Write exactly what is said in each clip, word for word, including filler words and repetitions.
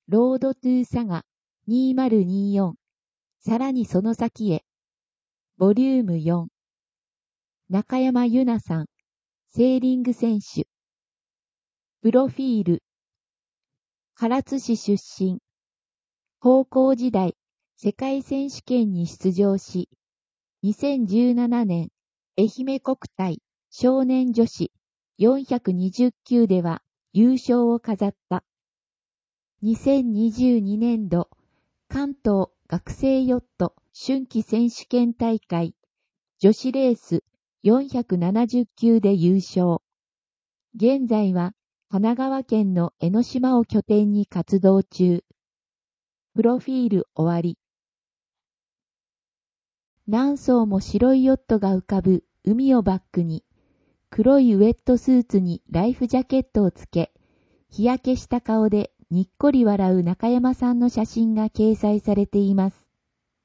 ロードトゥーサガにせんにじゅうよん、さらにその先へ、ボリュームよん、中山優奈さん、セーリング選手。プロフィール。唐津市出身。高校時代、世界選手権に出場し、にせんじゅうななねん、愛媛国体少年女子よんひゃくにじゅっきゅうでは優勝を飾った。にせんにじゅうにねん度、関東学生ヨット春季選手権大会女子レースよんひゃくななじゅっきゅうで優勝。現在は神奈川県の江ノ島を拠点に活動中。プロフィール終わり。何艘も白いヨットが浮かぶ海をバックに、黒いウェットスーツにライフジャケットをつけ、日焼けした顔でにっこり笑う中山さんの写真が掲載されています。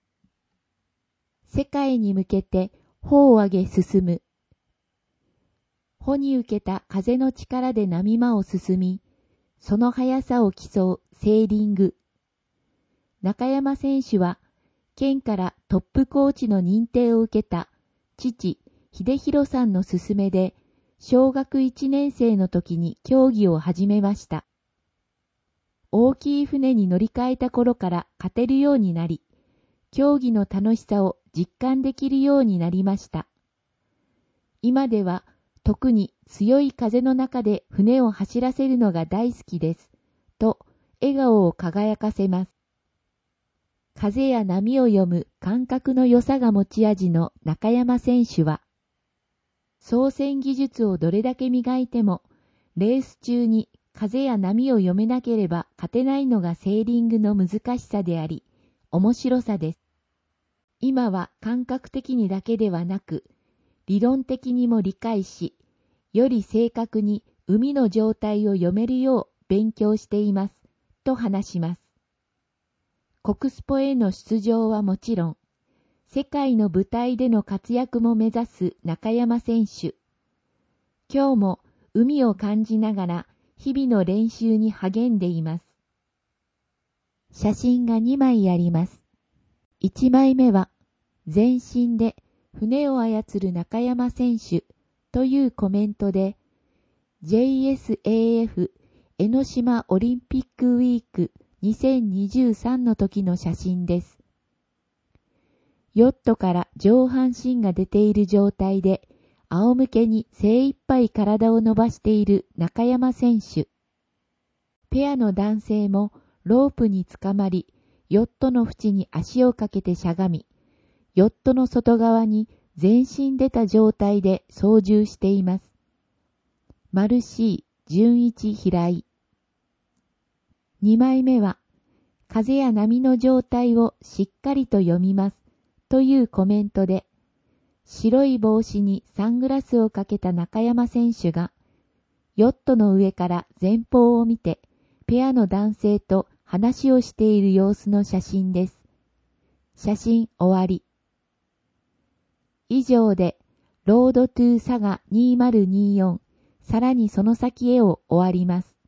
世界に向けて帆を上げ進む。帆に受けた風の力で波間を進み、その速さを競うセーリング。中山選手は、県からトップコーチの認定を受けた父、秀弘さんの勧めで、小学いちねん生の時に競技を始めました。大きい船に乗り換えた頃から勝てるようになり、競技の楽しさを実感できるようになりました。今では特に強い風の中で船を走らせるのが大好きです。と笑顔を輝かせます。風や波を読む感覚の良さが持ち味の中山選手は、操船技術をどれだけ磨いても、レース中に風や波を読めなければ勝てないのがセーリングの難しさであり、面白さです。今は感覚的にだけではなく、理論的にも理解し、より正確に海の状態を読めるよう勉強しています、と話します。国スポへの出場はもちろん、世界の舞台での活躍も目指す中山選手。今日も海を感じながら日々の練習に励んでいます。写真がにまいあります。いちまいめは、全身で船を操る中山選手というコメントで、ジェイエスエーエフ 江ノ島オリンピックウィークにせんにじゅうさんの時の写真です。ヨットから上半身が出ている状態で、仰向けに精一杯体を伸ばしている中山選手。ペアの男性もロープにつかまり、ヨットの縁に足をかけてしゃがみ、ヨットの外側に全身出た状態で操縦しています。マルシー、純一平井。にまいめは、風や波の状態をしっかりと読みますというコメントで、白い帽子にサングラスをかけた中山選手が、ヨットの上から前方を見て、ペアの男性と話をしている様子の写真です。写真終わり。以上で、ロードトゥーサガにせんにじゅうよん、さらにその先へを終わります。